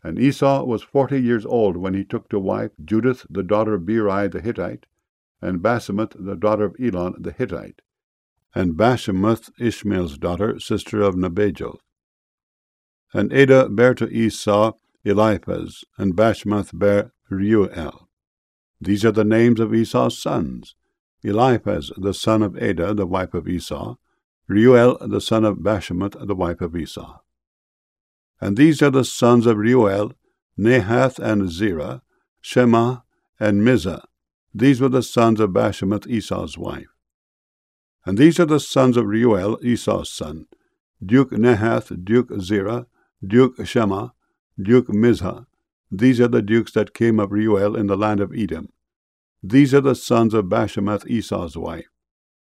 And Esau was 40 years old when he took to wife Judith, the daughter of Beeri the Hittite, and Basemath, the daughter of Elon the Hittite. And Basemath, Ishmael's daughter, sister of Nebajoth. And Adah bare to Esau Eliphaz, and Basemath bare Reuel. These are the names of Esau's sons: Eliphaz, the son of Adah, the wife of Esau; Reuel, the son of Basemath, the wife of Esau. And these are the sons of Reuel: Nahath and Zerah, Shema and Mizah. These were the sons of Basemath, Esau's wife. And these are the sons of Reuel, Esau's son: Duke Nahath, Duke Zerah, Duke Shema, Duke Mizah. These are the dukes that came of Reuel in the land of Edom. These are the sons of Basemath, Esau's wife.